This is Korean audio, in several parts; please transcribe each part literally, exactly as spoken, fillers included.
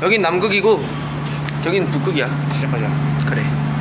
여긴 남극이고 저긴 북극이야. 시작하자. 그래.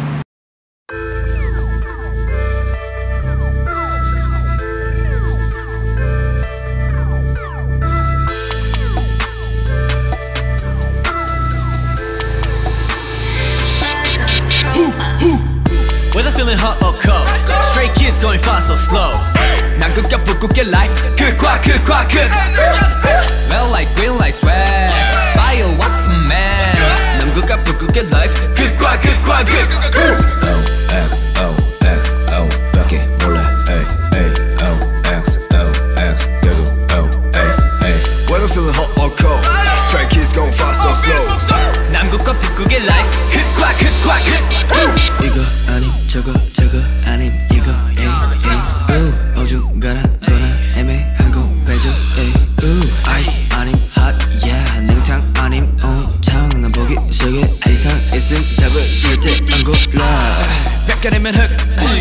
Whether feeling hot or cold, stray kids going fast or slow. 남극과 북극의 life, 극과 극과 극. Red light, green light, red. Fire, what's the man? 남극과 북극의 life, 극과 극과 극. O X O X O 밖에 몰라. A A O X O X 결국 O A A. Whether feeling hot or cold, stray kids going fast or slow. 남극과 북극의 life, 극과 극과 극. 이거 아님 저거 저거 아님 이거 에이 에이 우 어중간하 거나 애매하고 배죠 에이 우 아이스 아님 핫 yeah 냉탕 아님 온탕 난 보기 세계 이상 있음 답을 절대 안 골라 벽가리면 흙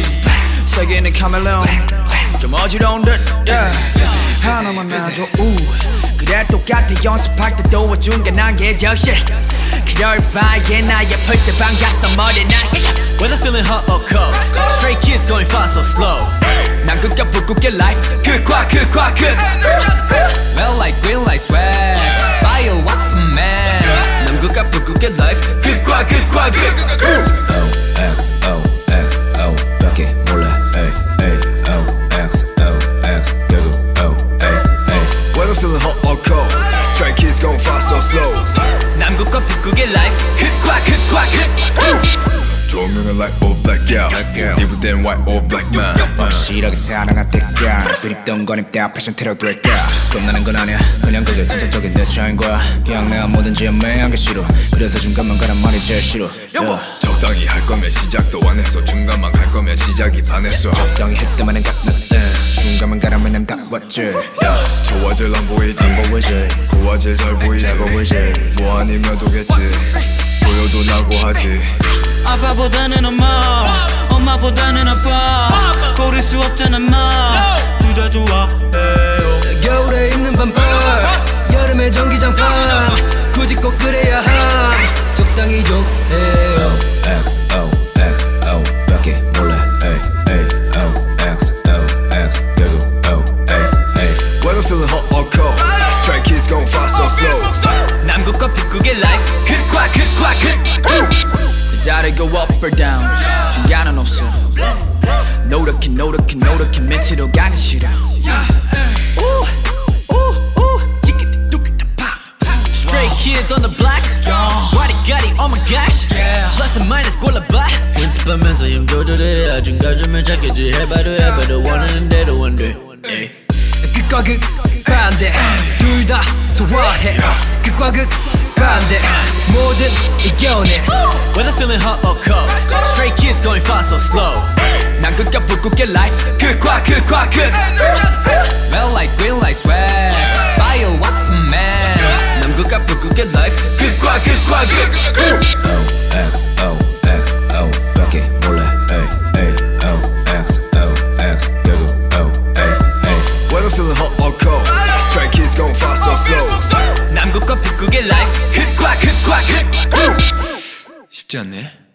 세계는 카멜레온 좀 어지러운 듯 yeah. 하나만 놔줘 우 그래 똑같아 연습할 때 도와준 게 난 계절실 그럴 바에 나의 펄스 반가서 머리 날씨 Whether feeling hot or cold, stray kids going fast or slow. 남극과 북극의 life, 극과 극과 극. Red light, green light, red. Fire, what's the man? 남극과 북극의 life, 극과 극과 극. O X O X O 밖에 몰라. A A O X O X 결국 O A A. Whether feeling hot or cold, stray kids going fast or slow. 남극과 북극의 life, 극과 극과 극. 조명은 light or black girl, 디부된 white or black man. 확실하게 사랑한 때가 드립던 거님 때 패션 테러 될까 겁나는 건 아니야 그냥 그게 선천적인 내 차인 거야 그냥 내가 뭐든지 애매한 게 싫어 그래서 중간만 가란 말이 제일 싫어 yeah. 적당히 할 거면 시작도 안 했어 중간만 갈 거면 시작이 반했어 적당히 했더만은 갓났대 중간만 가라면 난 다 왔지 yeah. 좋아질 안 보이지 안 보이지 고화질 잘 보이지 잘 보이지 뭐 아니면 도겠지 보여도 나고 하지 아빠보다는 엄마 엄마보다는 아빠 고를 수 없잖아 마 둘 다 좋아 겨울에 입는 반팔 여름에 전기장판 굳이 꼭 그래야 함 적당히 좀 해요 O X O X O 밖에 몰라. A A O X O X 결국 O A A. Whether feeling hot or cold, stray kids going fast or slow. 남극과 북극의 life, 극과 극과 극. Gotta go up or down 중간은 없어 노력해 노력해 노력해 밑으로 가기 싫어 Stray kids on the block Body got it, oh my gosh Plus and minus 골라봐 연습하면서 힘 조절해 중간쯤에 찾겠지 해봐도 해봐도 원하는 대로 원돼 극과 극 반대 둘 다 소화해 극과 극 반대 뭐든 이겨내 Whether feeling hot or cold, stray kids going fast or slow. 남극과 북극의 life, 극과 극과 극. Red light, green light, red. Fire, what's the man? 남극과 북극의 life, 극과 극과 극. O X O X O 밖에 몰라. A A O X O X 결국 O A A. Whether feeling hot or cold, stray kids going fast or slow. 남극과 북극의 life, 극과 극과 극. 쉽지 않네.